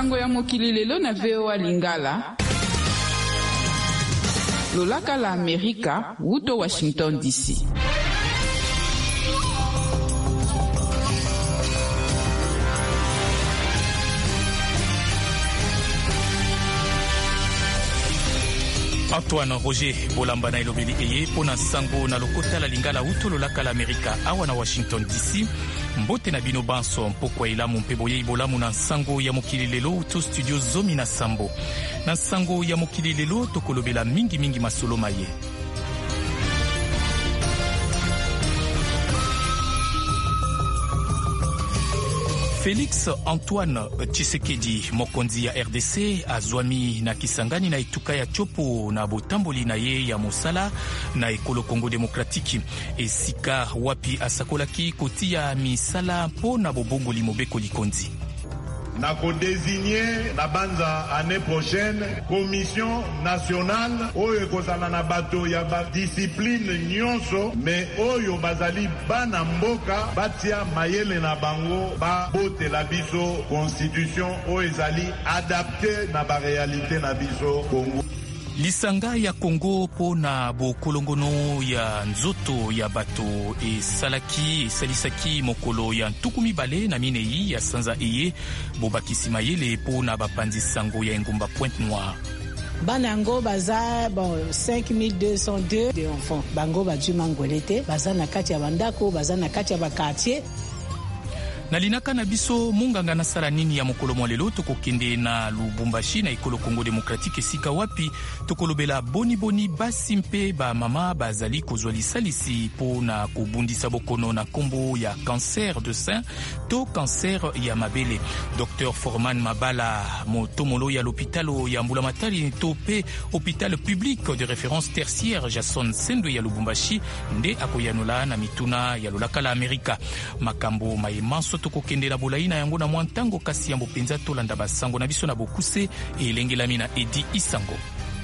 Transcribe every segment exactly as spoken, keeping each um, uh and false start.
Sango ya mokili lelo na V O A Lingala. Lolaka la Amerika, wuto Washington D C. Antoine Roger Bolamba na elobeli eye pona sango na lokota la Lingala wuto lolaka la Amerika awa na Washington D C. Mbote na bino banso mpokwa ilamu mpe boye ibolamu na sango ya mokili lelo uto studio zomi na sambo. Na sango ya mokili lelo tokolobela mingi mingi masolo maye. Félix Antoine Tshisekedi mokonzi ya R D C azwami na kisangani na etuka ya chopo na botamboli na ye ya mosala na ekolo Congo Demokratiki esika wapi asakolaki kotia misala mpo na bobongoli mobeko likonzi. Na ko désigner na banza année prochaine commission nationale oyo kozala na bato ya ba discipline nyonso me oyo bazali bana mboka batia mayele na bango ba bote la biso constitution oyo ezali adapté na ba réalité na biso Congo. Lisanga ya Congo po na bokolongono ya nzoto ya bato esalaki esalisaki mokolo ya ntukumi bale na minei ya sanza eye bobakisi mayele po na bapanzi sango ya engumba Pointe Noire. Banango baza bon cinq mille deux cent deux de enfants bango baju mangolete baza na kati ya bandako baza na kati ya ba quartier. Na linaka na biso munganga na sala nini ya mokolo mwalelo tokokende na Lubumbashi na ekolo Congo Demokratike esika wapi tokolobela boni boni basi mpe ba mama bazali kozwa lisalisi po na kobundisa bokono na kombo ya cancer de sein to cancer ya mabele. Docteur Forman Mabala motomolo ya l'hôpitalo ya Mbulamatari to pe hôpital public de référence tertiaire Jason Sendwe ya Lubumbashi nde akoyanola na mituna ya lolaka la Amerika. Makambo maemanso tokokendela bolaina yango na mwantango kasi yambo penza tolanda basango na biso na bokuse elengelami na Edi Isango.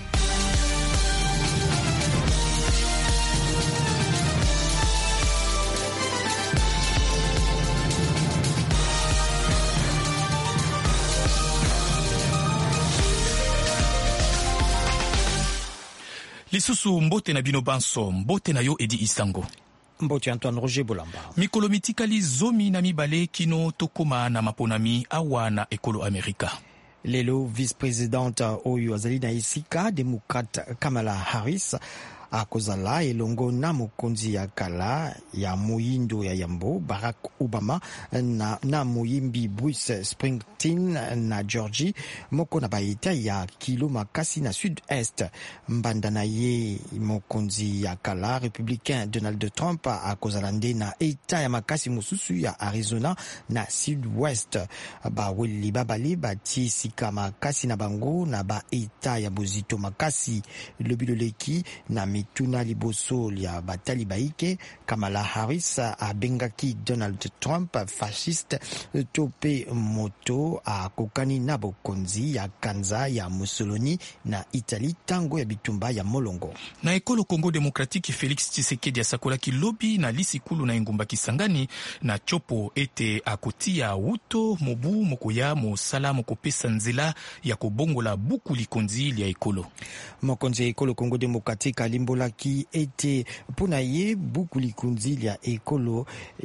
Lisusu mbote na bino banso mbote na yo Edi Isango. Mbote Antoine Roger Bolamba. Mikolo mitikali zomi na mibale kino tokoma na maponami awa na ekolo Amerika. Lelo vice-présidente oyo azali na isika démocrate Kamala Harris akozala elongo na mokonzi ya kala ya moyindo ya yambo Barack Obama na, na moyimbi Bruce Springsteen na Georgie moko na baeta ya kilo makasi na sud-est. Mbanda na ye mokonzi ya kala républicain Donald Trump akozala nde na eta ya makasi mosusu ya Arizona na sud-ouest. Baweli babali bati sika makasi na bango na ba eta ya bozito makasi lobiloleki na mituna liboso ya batali baike. Kamala Harris abengaki Donald Trump fasciste tope moto akokani na bokonzi ya kanza ya Mussolini na Italie tango ya bitumba ya molongo. Na ekolo Congo Demokratiki Félix Tshisekedi asakolaki lobi na lisikulu na engumba Kisangani na chopo ete akotia wuto mobu mokoya mosala mokopesa nzela ya kobongola buku likonzi ya ekolo. Mokonzi ya ekolo Congo Demokratiki alimbolaki ete pona ye buku likonzi ya ekolo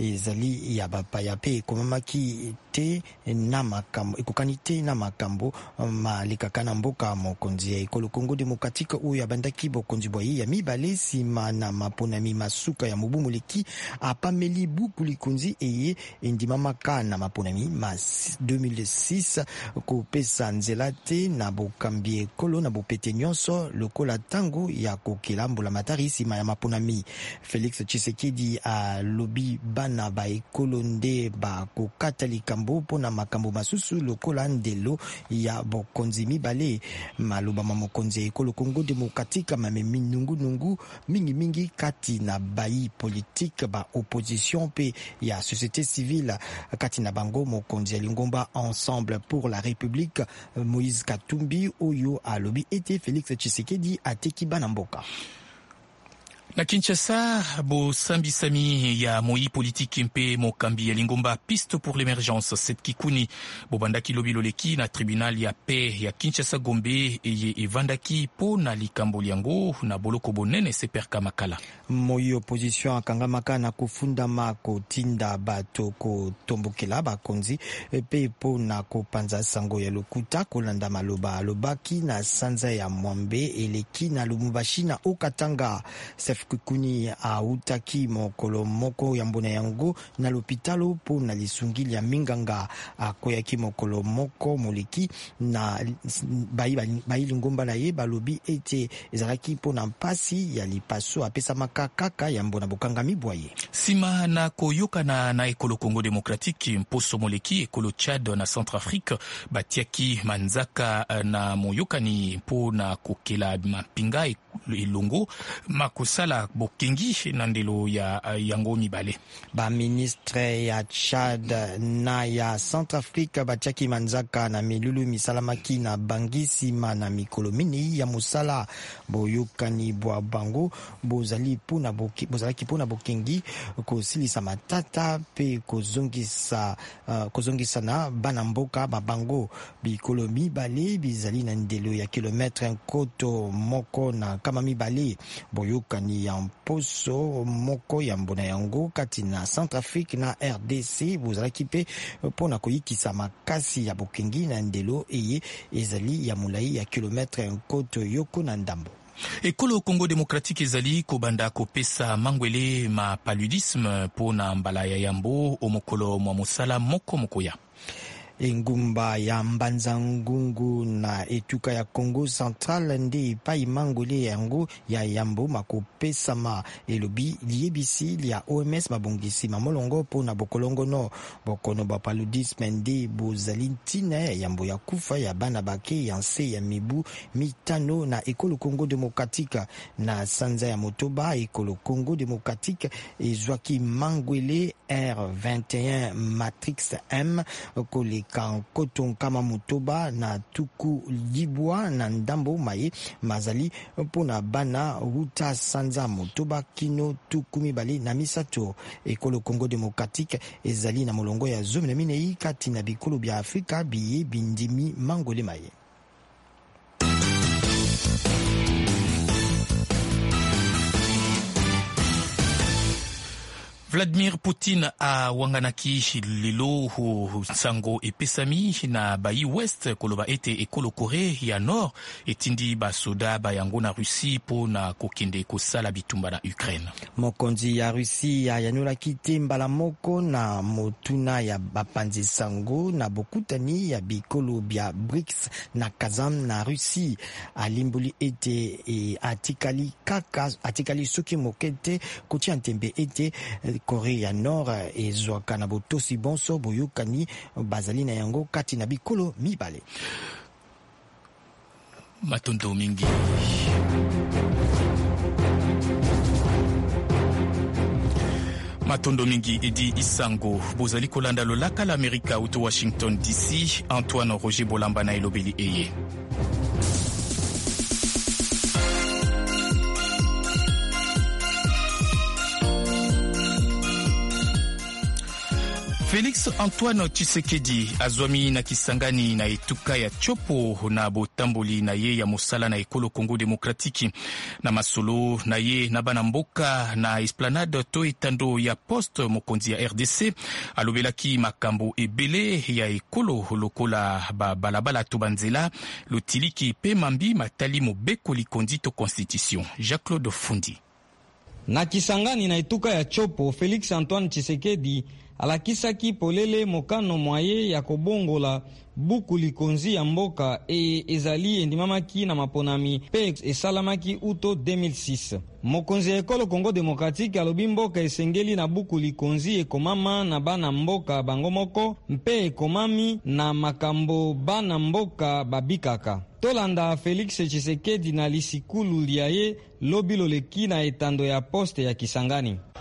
ezali ya bapaya pe komamaki te na makambo ekokani te na makambo malekaka na mboka. Mokonzi ya ekolo Congo Demokratiki oyo abandaki bokonzi bwaye ya mibale sima na maponami masuka ya mobu moleki apameli buku likonzi eye endimamaka na maponami ma deux mille six kopesa nzela te na bokambi ekolo na bopete nyonso lokola tango ya kokela Mbulamatari sima ya maponami. Félix Tshisekedi a lobi bana ba ekolo nde ba kokata likambo pona makambo masusu lokola ndelo ya bokonzi mibale. Maloba mamokonzi ekolo Congo Demokratiki mamemi nungu nungu mingi mingi kati na bayi politique ba opposition pe ya société civile kati na bango. Mokonzi lingomba Ensemble pour la République Moïse Katumbi oyo a lobi ete Félix Tshisekedi ateki bana mboka. Na Kinshasa, bo sambisami ya moi politiki mpe mokambi ya lingomba piste pour l'émergence set kikuni bo bandaki lobiloleki na tribunal ya paix ya Kinshasa Gombe eye evandaki po na likambo liango na boloko bonene seperka makala. Moi opposition akangamaka na kufundama kotinda bato kotombokela bakonzi pe po na kopanza sango ya lokuta kolanda maloba alobaki na sanza ya Mwambe eleki na Lubumbashi na Okatanga. Sef Kukuni autaki mokolo moko ya mbona yango na lopitalo po na lisungili ya minganga akoyaki mokolo moko moleki na bayi lingomba na ye balobi ete ezalaki po na mpasi ya lipaso apesa makakaka ya mbona bokangami bwaye. Sima na koyokana na ekolo Congo Démocratique mposo moleki ekolo Tchad na Centrafrique batiaki manzaka na moyokani po na kokela mapinga elongo makosala bokengi na ndelo ya yango mibale. Ba ministre ya Tchad na ya Centrafrique batiaki manzaka na milulu misalamaki na bangisi na mikolo mini ya musala boyokani bwa bango bozali pona boki bozalaki pona bokengi kosilisa matata pe kozongisa uh, kozongisa na bana mboka babango bikolo mibale bizali na ndelo ya kilometre nkoto moko na kama mibale boyokani ya mposo moko ya mbona yango kati na Centrafrique na R D C bozalaki pe pona koyikisa makasi ya bokengi na ndelo eye ezali ya mulai ya kilometre nkoto yoko na ndambo. Ekolo Congo Démocratique ezali kobanda kopesa mangwele ma paludisme po na mbala ya yambo omokolo mwa mosala moko mokoya. Engumba ya Mbanza Ngungu na etuka ya Congo Central nde pai mangole yango ya yambo makopesa ma elobi liebisi ya O M S mabongisi mamolongo po na bokolongo no bokono ba paludisme nde bozalintina yambo ya kufa ya bana bake ya nse ya mibu mitano na ekolo Congo Démocratique na sanza ya motoba ekolo Congo Démocratique ezwaki mangwele R vingt et un Matrix M kole Kankoton kama mutoba na tuku libwa na ndambo maye mazali pona bana ruta sanza mutoba kino tuku mibali na misato. Ekolo Congo Démocratique ezali na molongo ya zomi na minei kati na bikolo bya Afrika biye bindimi mangole maye. Vladimir Poutine a wanganaki lelo sango epesami na bayi west koloba ete ekolo Korea ya Nord etindi basoda bayango na Russie po na kokende kosala bitumba na Ukraine. Mokonzi ya Russie ya yanolaki te mbala moko na motuna ya bapanzi sango na bokutani ya bikolo bya BRICS na Kazan na Russie alimbuli ete e, atikali kaka atikali soki mokete kotia ntembe ete Korea ya Nord ezwaka na botosi bonso boyokani bazali na yango kati na bikolo mibale. Matondo mingi Matondo mingi edi isango bozali kolanda lolaka la Amerika uto Washington D C. Antoine Roger Bolamba na elobeli eye. Félix Antoine Tshisekedi azwami na Kisangani na etuka ya chopo na botamboli na ye ya mosala na ekolo Congo Démocratique na masolo na ye na bana mboka na esplanade to etando ya poste mokonzi ya R D C alobelaki makambo ebele ya ekolo lokola ba balabala to banzela lotiliki pe mambi matali mobeko likondi to constitution. Jacques-Claude Fundi na Kisangani na etuka ya chopo Félix Antoine Tshisekedi alakisaki polele mokano mwaye ya kobongola buku likonzi ya mboka e ezali endimamaki na maponami pe esalamaki uto deux mille six. Mokonzi ya ekolo Congo Démocratique alobi mboka esengeli na buku likonzi ekomama na bana mboka bango moko mpe ekomami na makambo bana mboka babikaka. Tolanda Félix Tshisekedi na lisikulu liaye lobi loleki na etando ya poste ya Kisangani.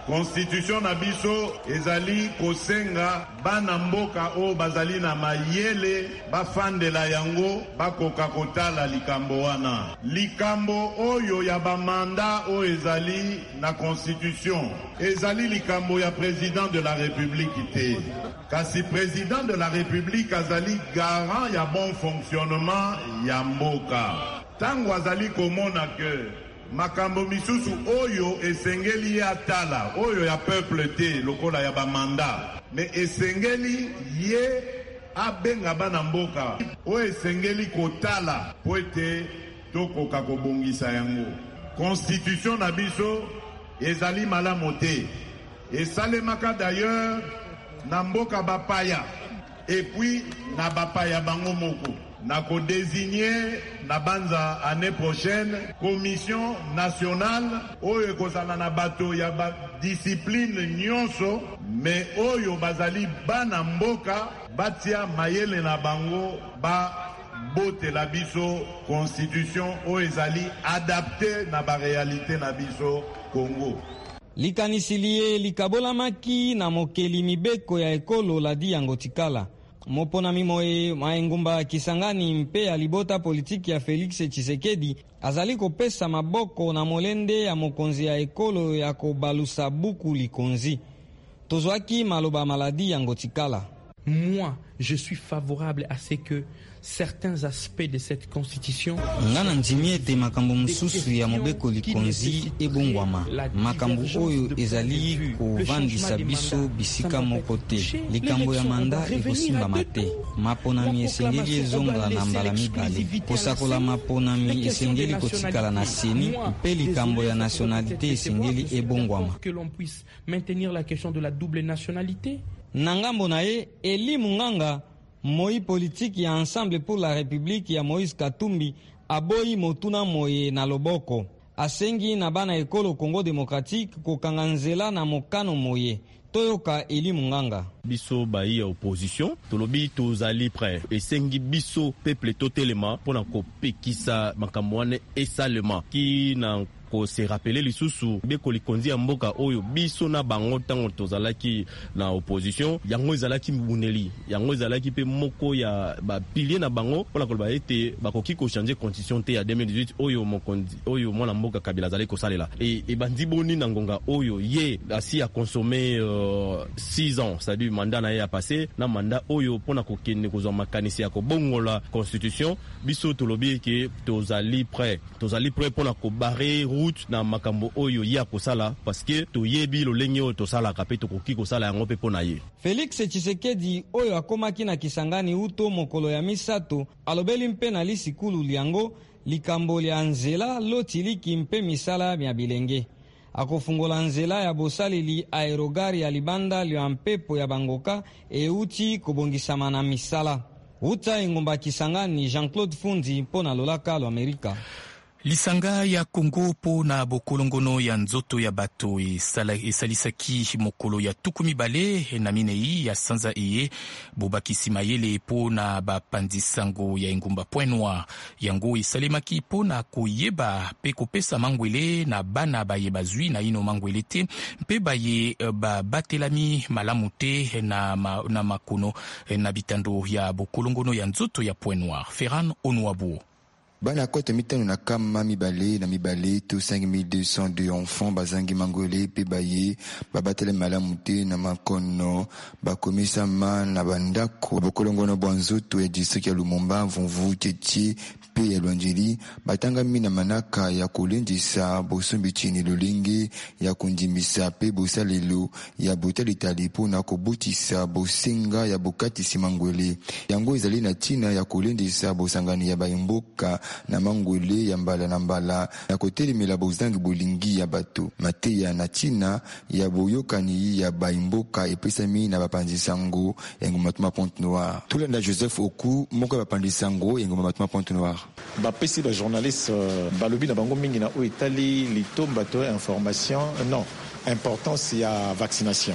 Constitution na biso ezali kosenga bana mboka o bazali na mayele bafandela yango bakoka kotala likambo wana. Likambo oyo ya bamanda o ezali na Constitution ezali likambo ya président de la République te. Kasi président de la République azali garant ya bon fonctionnement ya mboka. Tango azali komona ke makambo misusu oyo esengeli ya tala oyo ya peuple te lokola ya bamanda me esengeli ye abenga bana mboka oyo esengeli kotala po ete tokoka kobongisa yango. Constitution na biso ezali malamu te, esalemaka d'ailleurs na mboka bapaya et puis na bapaya bango moko. Na ko désigner na banza année prochaine commission nationale oyo kozala na bato ya ba discipline nyonso mais oyo bazali bana mboka batia mayele na bango ba bote la biso constitution oyo ezali adapté na ba réalité na biso Congo. Likanisilie likabolamaki na mokeli mibeko ya ekolo ladi yango tikala. Mopona mimoe maengumba Kisangani mpe alibota politiki ya Felix Tshisekedi azali kopesa maboko na molende ya mokonzi ya ekolo ya kobalusa buku likonzi. Tozwaki maloba maladi yango tikala. Moi, je suis favorable à ce que certains aspects de cette constitution ngana ndimiete makambo mususu ya mobeko likonzi ebongwama makambo oyo ezali kovandisa biso bisika moko te likambo ya manda ekosimba mate maponami esengeli ezonga na mbala mibale kosakola maponami esengeli kotikala na seni mpe likambo ya nationalité esengeli ebongwama que l'on puisse maintenir la question de la double nationalité. Nangambo na ye Eli Munganga moi politique ya Ensemble pour la République ya Moïse Katumbi aboyi motuna moye na loboko asengi na bana ekolo Congo démocratique kokanga nzela na mokano moye toyoka Eli Munganga. Biso bayi ya opposition tolobi tozali prêt esengi biso peuple totelema pona kopekisa makambo wane esalema ki na ko se rappeler lisusu beko likonzi ya mboka oyo biso na bango tango tozalaki na opposition yango ezalaki mbuneli yango ezalaki pe moko ya ba pilier na bango pona ko ba ete bakoki ko changer constitution te ya deux mille dix-huit oyo mokonzi oyo mwana mboka Kabila zali ko salela et et bandi boni na ngonga oyo ye asi a consommé euh, six ans, c'est-à-dire mandat na ye a passé na mandat oyo pona ko kenne ko zo makanisi ya ko bongola constitution biso tolobi ke tozali prêt tozali prêt pona ko barrer na makambo oyo ya kosala parce que toyebi lolenge oyo tosala kape tokoki kosala yango pe pona ye. Felix Tshisekedi oyo akomaki na Kisangani uto mokolo ya misato alobeli mpe na lisikulu liango likambo lya nzela lotiliki mpe misala mya bilenge akofungola nzela ya bosaleli aerogari ya libanda lya mpepo ya bangoka euti kobongisama na misala uta engomba Kisangani Jean-Claude Fundi mpona lolaka lo Amerika. Lisanga ya Kongo po na bokolongono ya nzoto ya bato esalisaki mokolo ya tukumi bale na minei ya sanza eye bobakisi mayele po na bapandisango ya engumba Point Noir yango esalemaki po na koyeba pe kopesa mangwele na bana baye bazwi na ino mangwele te mpe baye batelami malamu te na, ma, na makono na bitando ya bokolongono ya nzoto ya Point Noir. Ferran Onouabou. Bana kote mitano na kama mibale na mibale to cinq mille deux cent deux enfants bazangi mangole pe baye babatele malamu te na makono bakomisa ma na bandako bokolongono bwanzoto ya district ya Lumumba Mvumvu Tchétché pe ya Lwanjili batanga mina manaka ya kolendisa bosombi chini lolingi ya kundimisa pe bosalelo ya botali talipo na kobutisa bosenga ya bokati simangwele yango ezali na tina ya kolendisa bosangani ya bayimboka na mangwele ya mbala na mbala na kotelemela bozangi bolingi ya bato mateya na tina ya boyokani ya bayimboka epesami na bapandisango ya ngoma matuma Point Noir. Tulanda Joseph Oku moko bapandisango ya ngoma matuma Point Noir. Bapesi ba journaliste balobi na bango mingi na o etali litomba to information non importance ya vaccination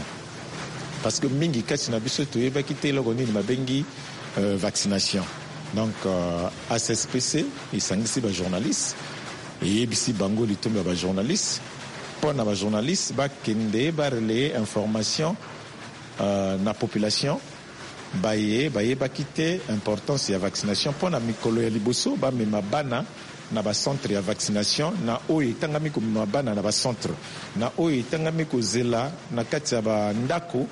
parce que mingi kati na biso to yeba kite loko ni mabengi euh, vaccination. Donc euh, A S P C ils sangisi ba journaliste et bisi bango litomba ba journaliste pour na journaliste ba kende ba relayer information euh, na population baye baye ba quitter importance ya vaccination pour na mikolo ya liboso ba mema bana na ba centre ya vaccination na oyo tangami ko mema bana na ba centre na oyo tangami ko zela na kati ya ba ndako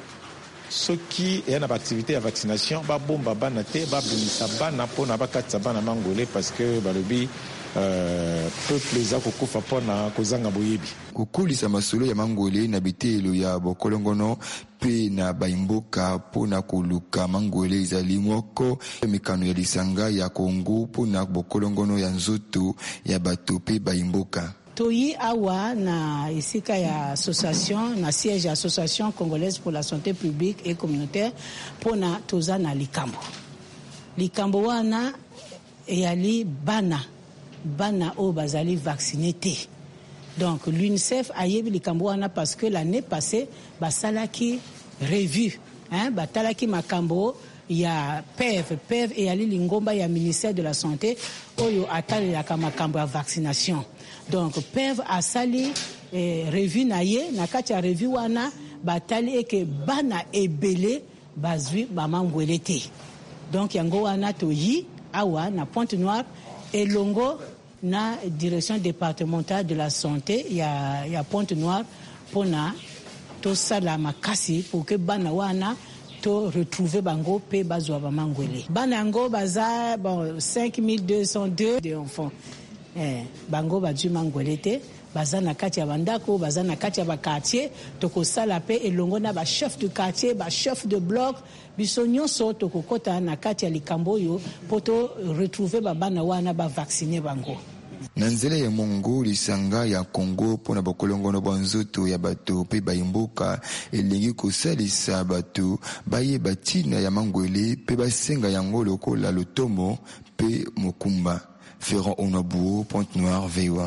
soki ya na ba activité ya vaccination ba bomba bana te ba bimisa bana pour na ba kati ya bana mangolé parce que ba lobi Euh, peuple eza kokufa mpona kozanga boyebi kokulisa masolo ya mangole na bitelo ya bokolongono pe na baimboka mpona koluka mangole ezali moko mikano ya lisanga ya Kongo mpona bokolongono ya nzoto ya bato pe baimboka. Toyi awa na isika ya association na siège association congolaise pour la santé publique et communautaire mpona toza na likambo likambo wana eyali bana bana o bazali vacciné te. Donc l'UNICEF a yebi likambo wana parce que l'année passée basalaki revue hein batalaki makambo ya P E V P E V et ali lingomba ya ministère de la santé oyo atalelaka makambo ya vaccination. Donc P E V asali eh, revue na ye na kati ya revue wana batali eke bana ebele bazwi bamangwele te. Donc yango wana toyi awa na Pointe-Noire elongo na direction départementale de la santé ya ya Pointe-Noire pona to sala makasi pour que bana wana to retrouver bango pe bazwa ba mangwele bana ngo baza bon cinq mille deux cent deux de enfants eh bango bazwi mangwele te baza na kati ya bandako baza na kati ya ba quartier to ko sala pe elongo na ba chef de quartier ba chef de bloc biso nyonso to ko kota na kati ya likambo yo poto retrouver ba bana wana ba vacciner bango. Na nzela ya Mongo lisanga ya Kongo pona bokolongono banzoto ya bato pe baimboka elingi kosalisa bato baye batina ya mangwele pe basenga yango lokola lotomo pe mokumba. Ferrand Onabuo, Pointe-Noire, V O A.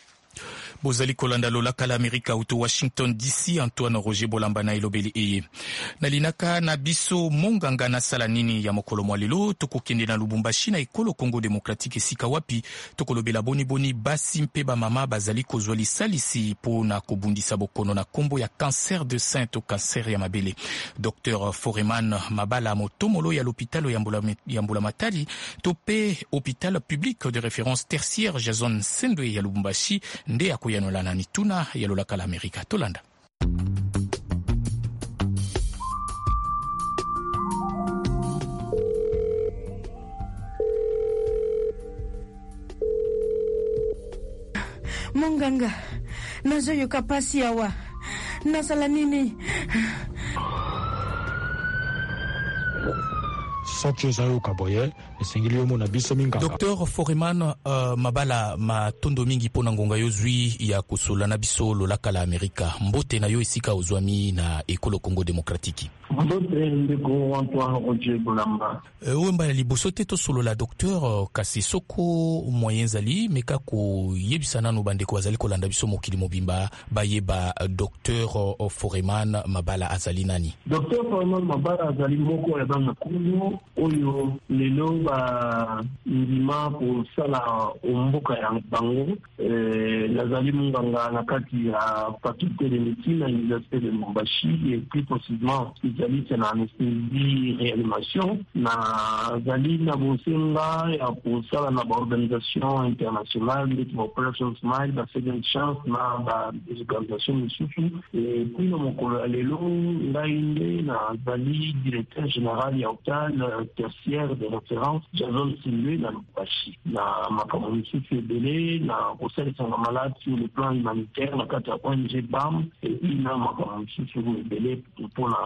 Bozali kolanda lolaka la Amerika uto Washington D C. Antoine Roger Bolamba na ilobeli eye nalinaka na biso monganga na sala nini ya mokolo mwa lelo tokokende na Lubumbashi na ekolo Congo Démocratique esika wapi tokolobela boni boni basi mpe ba mama bazali kozwa lisalisi po na kobundisa bokono na kombo ya cancer de sein to cancer ya mabele. Docteur Foreman Mabala motomolo ya l'hôpital ya Mbulamatali to pe hôpital public de référence tertiaire Jason Sendwe ya Lubumbashi nde akoyanolana ni tuna ya lolaka la Amerika tolanda. Monganga nazoyoka pasi awa nasala nini? Docteur Foreman uh, Mabala matondo mingi pona ngonga yo zwi ya kusola na biso lolaka la Amerika mbote na yo isika ozwami na ekolo Congo Démocratique. Mbote ndeko Antoine Roger Bolamba. Uh, Wemba liboso te to solo la docteur kasi soko moyen zali meka ko yebisana no bandeko bazali kolanda biso mokili mobimba bayeba docteur Foreman Mabala azali nani? Docteur Foreman Mabala azali moko ya bana kuno oyo lelo ba ndima ko sala omboka ya bango eh nazali munganga na kati ya faculté de médecine à l'université de Lubumbashi et plus précisément spécialiste en anesthésie réanimation na zali na bosenga ya ko sala na organisation internationale de Operation Smile la Second Chance na ba organisation misusu et puis na mokolo lelo ndainde na zali directeur général ya hôpital tertiaire de référence Jason Sendwe na Lubumbashi na makambo misusu ebele na kosalisa malade sur le plan humanitaire na kati ya O N G B A M et puis na makambo misusu ebele mpona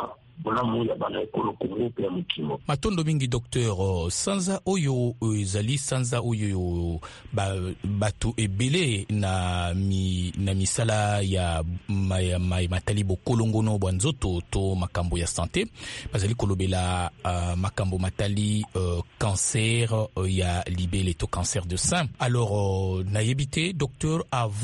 matondo mingi docteur sanza oyo ezali sanza oyo ba, batu ebele na mi, na misala ya ma, ma, matali bokolongono bwanzoto to makambo ya santé bazali kolobela uh, makambo matali uh, cancer uh, ya libele to cancer de sein. Alors uh, na yebite docteur avant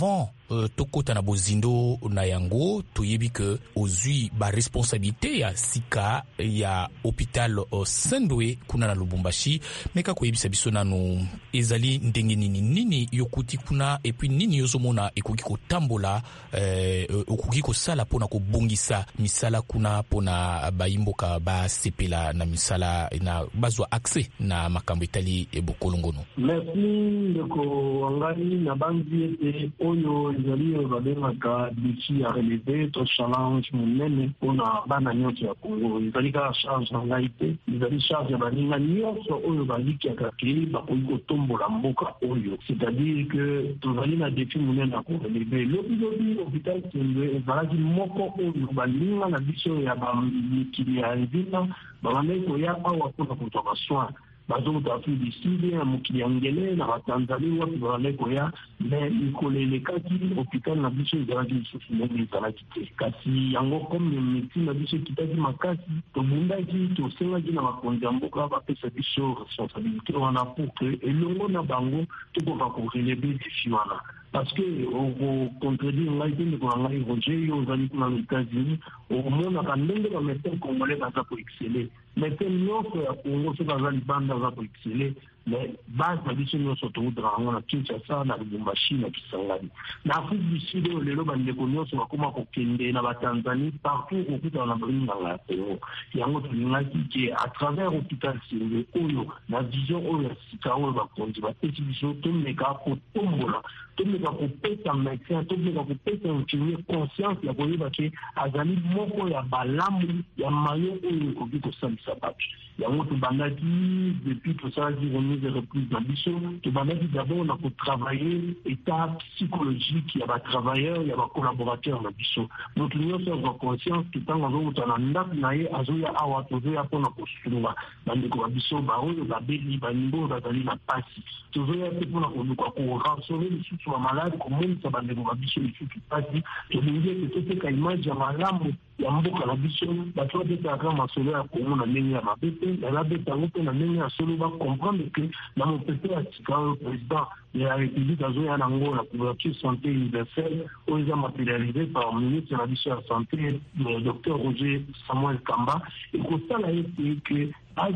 uh, tokota na bozindo na yango toyebi ke ozwi ba responsabilité ya sika ya hôpital uh, Sendwe kuna na Lubumbashi, meka koyebisa biso nanu ezali ndenge nini nini yokuti kuna epi nini yozomona ekoki kotambola eh, okuki kosala pona kobongisa misala kuna pona bayimboka basepela na misala na bazwa accès na makambo etali ebokolongono. Merci ndeko wangani na banzi ete oyo ezali babengaka défi à relever to challenge munene pona bana nyonso ya Kongo. Ezali ka charge na ngai te, ezali charge ya baninga nyonso oyo baliki akaki bakoki kotombola mboka oyo. C'est-à-dire que tozali na défi munene na korelever. Lobi hôpital Sendwe ezalaki moko oyo baninga na biso ya bamikili ya nzina babandaki koya awa mpona kozwa basoin. Bazo tafi diside ya mukili angele na Tanzania wapi balale koya mais ikolele kati hôpital na biso ezalaki lisusu ndenge ezalaki te. Kasi yango comme médecine na biso kitaki makasi tobundaki tosengaki na bakonzi ya mboka bapesa biso responsabilité wana pour que elongo na bango tokoka koreleve défi wana. Parce que au contredire ngai te ndeko na ngai Roger yo ozali kuna na États-Unis omonaka ndenge bamédecin congolais baza koexcele. Médecin nyonso ya Congo soki aza libanda aza koexcele, mais base na biso nyonso toudra yango na Kinshasa na Lubumbashi na Kisangani. Na Afrique du Sud oyo lelo bandeko nyonso bakoma kokende na batanzanie partout okutana na balinganga ya Congo. Yango tolingaki ke à travers hôpital Sendwe oyo na vision oyo ya sika oyo bakonzi bapesi biso tomeka kotombola tomeka kopesa médecin tomeka kopesa infirmier conscience ya koyeba ke azali moko ya balamu ya mayo oyo ekoki kosalisa bato. Yango tobandaki depuis tosalaki remise de reprise na biso tobandaki d'abord na kotravailler état psychologique ya batravailleur ya bacollaborateur na biso. Moto nyonso azwa conscience ke ntango azokota na ndako na ye azoya awa tozoya mpona kosunga bandeko ba biso baoyo babeli baningo oyo bazali na pasi. Tozoya te mpona koluka korasore lisusu bamalade komonisa bandeko ba biso lisusu pasi. Tolingi ete toteka image ya malamu ya mboka na biso bato babetaka masolo ya Kongo na ndenge ya mabe te babeta yango mpe na ndenge ya solo bacomprendre ke na mopepe ya sika oyo président ya république azoya nango na couverture santé universelle oyo eza matérialisé par ministre na biso ya santé docteur Roger Samuel Kamba ekosala ete ke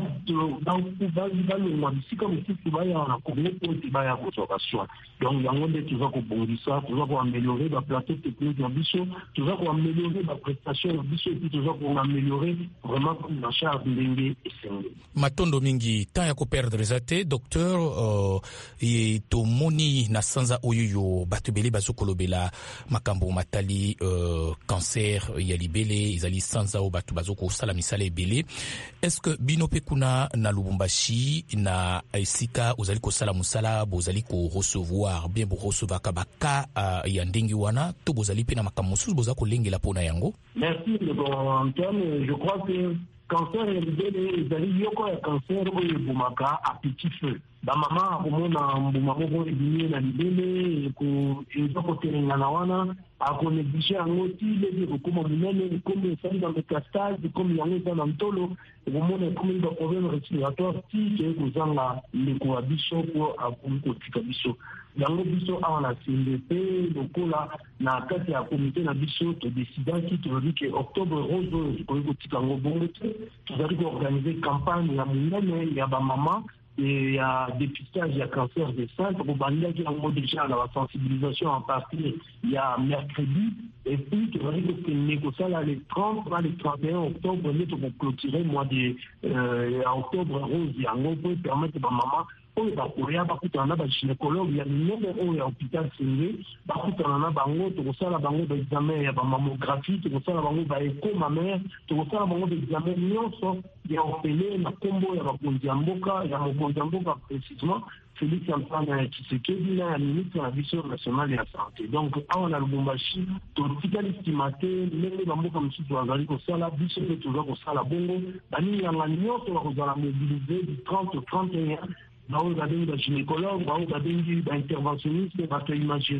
balongwa bisika mosusu baya na Kongo po ete baya kozwa basoin. Donc yango nde toza kobongisa toza koameliore baplateau technique na biso toza koameliore baprestation na biso epi toza koameliore vraiment na charge ndenge esengeli. Matondo mingi temps ya koperdre eza te docteur uh, e tomoni na sanza oyo yo bato ebele bazokolobela makambo matali uh, cancer ya libele ezali sanza oyo bato bazokosala misala ebele. Est-ce que bino pe kuna na Lubumbashi na esika ozali kosala musala bozali ko recevoir bien bo recevoir kabaka uh, ya ndenge wana to bozali pe na makambo mosusu boza kolengela pona yango? Merci de bon Antoine, je crois que cancer ya libele ezali yoko ya cancer oyo ebomaka a petit feu. Bamama akomona mbuma moko ebimi na libele eza kotelengana wana akoneglige yango ti lezi ekokoma monene ekomi esali na métastase ekomi yango eza na ntolo ekomona ekomi baproblème respiratoire ti keye kozanga ndeko ya biso mpo akomi kotika biso. Yango biso awa na Sendwe pe lokola na kati ya komite na biso todesidaki tolobi ke octobre rose oyo tokoki kotika yango bongo te tozali koorganize campagne ya monene ya bamama et ya dépistage ya cancer de sein tokobandaki yango déjà na basensibilisation en partie ya mercredi et puis tozali kokende kosala le trente na le trente et un octobre nde tokoclôturer mois de euh, octobre rose yango mpo permettre bamama oyo bakoya bakutana na bagynécologue ya minene oyo ya hôpital Sendwe bakutana na bango tokosala bango baexamen ya bamammographie tokosala bango baeko mamere tokosala bango baexamen nyonso ya opele na nkombo ya bakonzi ya mboka ya mokonzi ya mboka précisément Félix Antoine Tshisekedi na ya ministre na biso national ya santé. Donc awa na Lubumbashi totikali stima te ndenge bamboka mosusu bazali kosala biso mpe toza kosala bongo baninganga nyonso bakozala mobilize du trente au trente et un bao babengi bagynécologue bao babengi bainterventionniste bato imagerie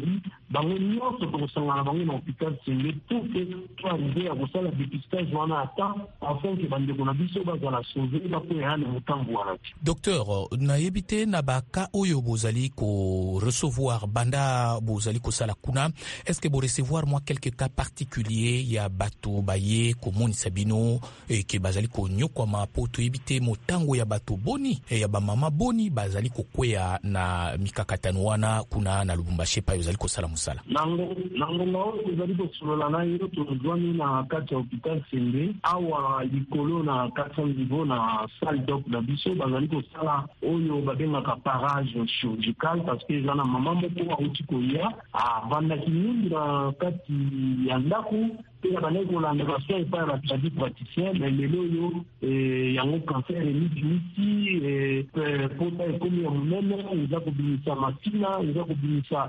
bango nyonso tokosangana bango na hôpital Senge tout que to arriver à kosala dépistage wana ata afin que bandeko na biso bazala sauvé bakoya na motambo wana. Docteur, nayebi te na baka oyo bozali ko recevoir banda bozali kosala kuna, est-ce que vous recevoir moi quelques cas particuliers ya bato baye komoni sabino e ke bazali ko nyokwa mapo to ebite motango ya bato boni e ya ba mama boni bazali ko kwea na mikakatano wana kuna na Lubumbashi pa yozali ko sala musala nango nango ngao ezali ko solola na yero to zwani na kati ya hôpital Sende awa likolo na quatre cents niveau na salle d'op na biso bazali ko sala oyo babengaka parage chirurgical parce que zana mama moko auti ko ya a banda kinindi na kati ya ndaku pe ya baneko la ndakaswa epa ya tradi praticien mais lelo yo yango cancer emiti e pota ekomi ya munene eza kobimisa masina eza kobimisa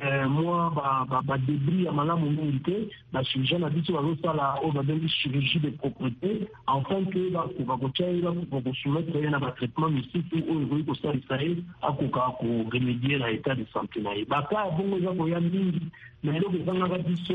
mwa badebris ya malamu mingi te bachirurgien na biso bazosala oyo babengi chirurgie de propreté enfin ke bakoka kotya ye bakoka kosoumettre ye na batraitement misusu oyo ekoki kosalisa ye akoka koremedie na état de santé na ye baka bongo eza koya mingi mais eloko ezangaka biso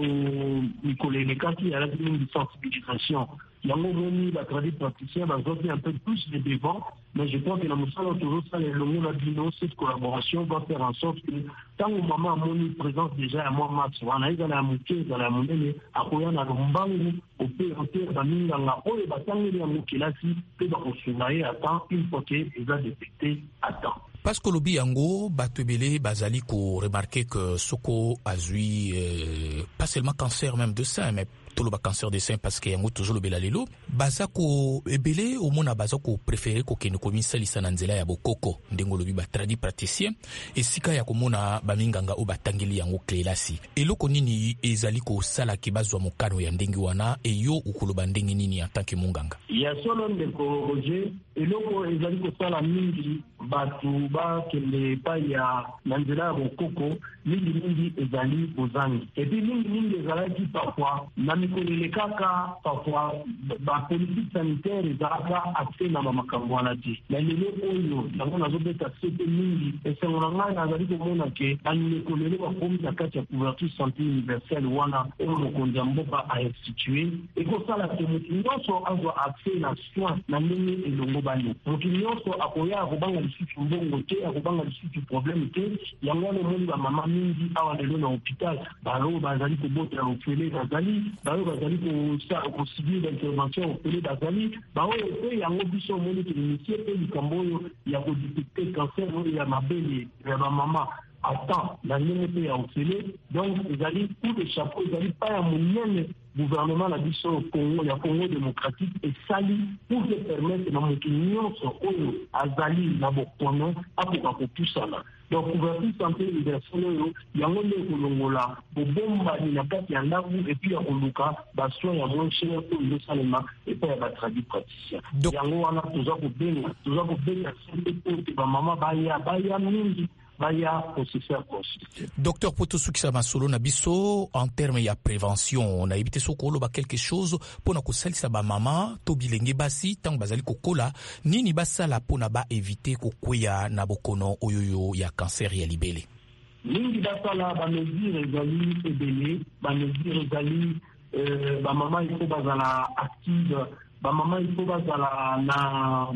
mikolo elekaki ezalaki mingi sensibilisation yango moni batradi praticien bazoti un peu plus de devant mais je pense que na mosala tozosala elongo na bino cette collaboration va faire en sorte que ntango mama amoni présence déjà ya mwa max wana ezala ya moke ezala ya monene akoya na lombangu opérateur baminganga oyo batangeli yango kelasi mpe bakosunga ye atan une fois ke eza détecté atan. Parce que lobi yango bato ebele bazali ko remarquer que soko azui euh, pas seulement cancer même de sein mais toloba cancer de sein parce que yango toujours lobela lelo baza ko ebele omona baza ko préférer ko kene ko misalisa na nzela ya bokoko ndengo lobi ba tradi praticien esika ya komona baminganga o batangeli yango klelasi eloko nini ezali ko sala ki bazwa mokano ya ndengi wana eyo ukoloba ndengi nini en tant que munganga ya solo ndeko Roger eloko ezali ko sala mingi batu ba kende pa ya na nzela ya bokoko mingi mingi ezali bozangi et puis mingi mingi ezalaki parfois na mikolele kaka parfois ba politique sanitaire ezalaka accès na makambo wana te na lelo oyo yango nazobeta sete mingi esengo ngai nazali komona ke bamikolele bakomi na kati ya couverture santé universelle wana oyo mokonzi ya mboka a institué ekosala ke motu nyonso azwa accès na soin na ndenge elongo bani motu nyonso akoya akobanga lisusu mbongo te akobanga lisusu problème te yango wana omoni bamama mingi awa lelo na hôpital balo bazali kobota ya ofele bazali baoyo bazali kosubir d'intervention ofele bazali baoyo pe yango biso omoni toinitie pe likambo oyo ya kodetecte cancer oyo ya mabele ya bamama atan na ndenge pe ya ofele donc ezali coup de chapeau ezali pa ya monene gouvernement na biso Congo ya Congo démocratique esali pour se permettre na motu nyonso oyo azali na bokono akoka kopusana donc couverture santé universelle oyo yango nde ekolongola bobombani na kati ya ndaku epuis ya koluka basoin ya moins cher oyo ezosalema epai ya batradi praticien yango wana toza kobenga toza kobenga sente pote bamama baya baya mingi baya processeur consulté. Docteur Potosukisa Masolo na biso en termes ya prévention na ebite sokolo ba quelque chose pona ko salisa ba mama to bilenge basi tang bazali kokola nini basala pona ba éviter ko kweya na bokono oyoyo ya cancer ya libele. Mingi basala ba mesure ezali ebele ba mesure ezali euh, ba mama il faut bazala active ba mama il faut bazala na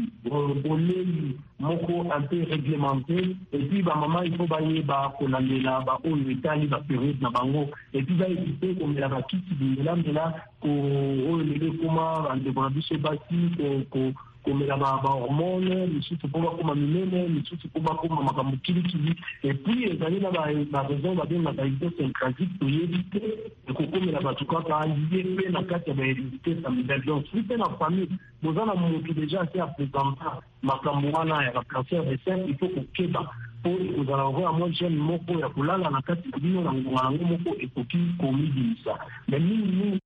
boleli moko un peu réglementé et puis ba mama il faut baye ba kolandela ba oyo etali ba période na bango et puis ba éviter komela ba kiti bingela mbela ko oyo lele koma bande bona biso basi ko ko komela ba hormone lisusu po bakoma minene lisusu po bakoma makambo kilikili et puis ezali na ba raison babenga ba idiosyncrasie toyebi te ekokomela bato kaka liye mpe na kati ya bahérédité familiale donc soki mpe na famille boza na motu déjà ase apresenta makambo wana ya bacancer de sein il faut kokeba po ekozala okoya mwa jeune moko ya kolala na kati ya bino na ngonga nango moko ekoki komibimisa mais mingi mingi.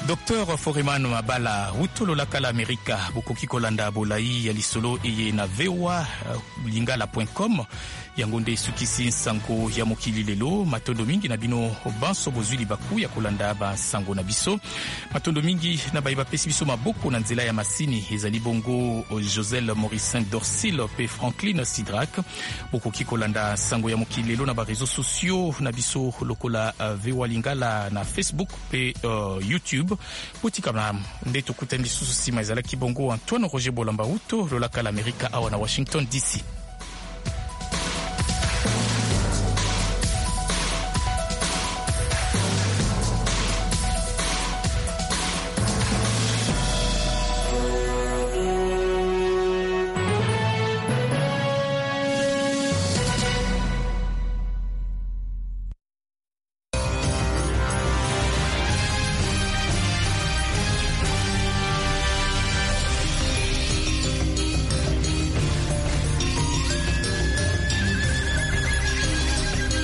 Docteur Foreman Mabala utolola kala Amerika bukoki kolanda bolai ya lisolo eye na vewa lingala point com yangonde sukisi sango ya mokili lelo matondo mingi na bino banso bozwili baku ya kolanda ba sango na biso matondo mingi na baiba pesi biso maboko na nzela ya masini ezali bongo Josel Mauricin Dorsil pe Franklin Sidrak bukoki kolanda sango ya mokili lelo na ba réseaux sociaux na biso lokola uh, vewa lingala na Facebook pe uh, YouTube Putikama ndeto kutandi susu sima ezala kibongo Antoine Roger Bolamba uto lolaka l'America awa na Washington D C.